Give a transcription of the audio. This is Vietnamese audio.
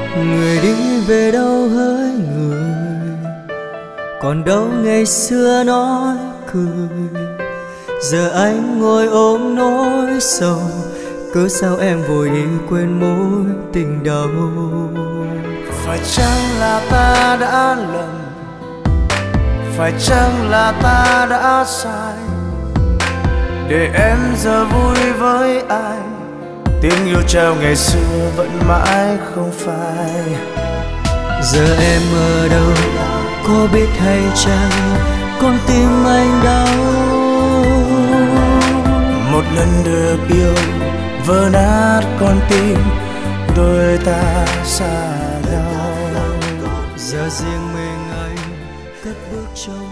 Người đi về đâu hỡi người, còn đâu ngày xưa nói cười. Giờ anh ngồi ôm nỗi sầu, cớ sao em vội đi quên mối tình đầu. Phải chăng là ta đã lầm, phải chăng là ta đã sai, để em giờ vui với ai, tiếng yêu trao ngày xưa vẫn mãi không phai. Giờ em ở đâu, có biết hay chăng con tim anh đau. Một lần được yêu vỡ nát con tim, đôi ta xa nhau. Giờ riêng mình anh cất bước trong